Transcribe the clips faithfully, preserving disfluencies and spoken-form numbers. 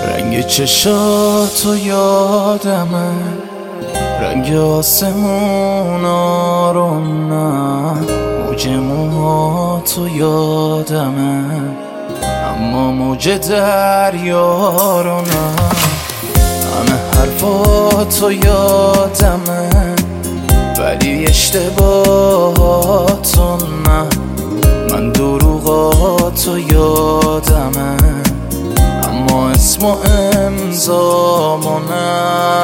رنگ چشاتو یادمه، رنگ آسمونا رو نه، موج موهاتو یادمه اما موج دریا رو نه. همه حرفاتو یادمه ولی اشتباهاتو نه. من دروغاتو یادمه اما اسم و امضامو نه.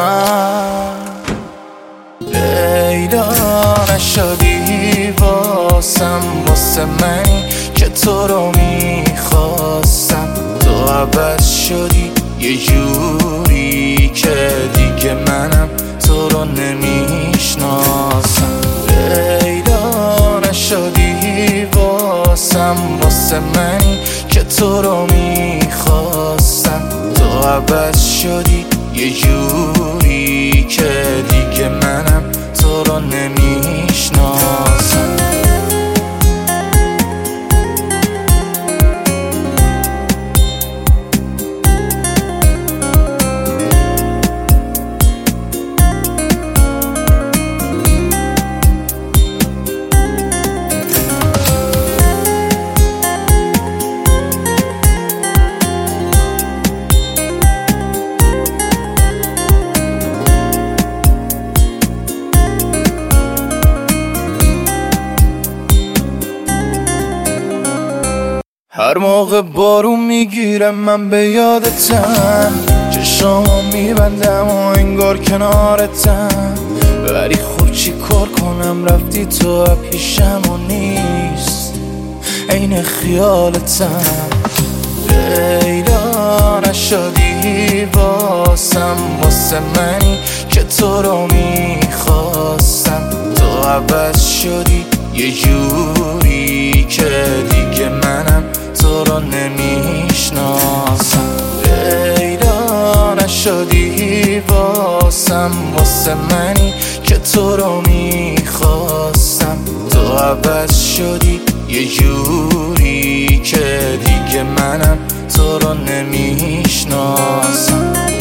لیلا نشدی واسم، واسه منی که تو رو میخواستم. تو عوض شدی یه جوری که دیگه منم تو رو نمیشناسم. لیلا نشدی واسم، واسه منی که تو رو میخواستم. تو عوض شدی یه جوری که دیگه منم تو رو نمیشناسم. هر موقع بارون میگیرم من به یادتم، چشامو میبندم و انگار کنارتم. ولی خب چی کار کنم رفتی تو پیشم و نیست عین خیالتم. لیلا نشدی واسم، واسه منی که تو رو میخواستم. تو عوض شدی یه جوری که دیگه منم تو رو نمیشناسم. لیلا نشدی واسم، واسه منی که تو رو میخواستم. تو عوض شدی یه جوری که دیگه منم تو رو نمیشناسم.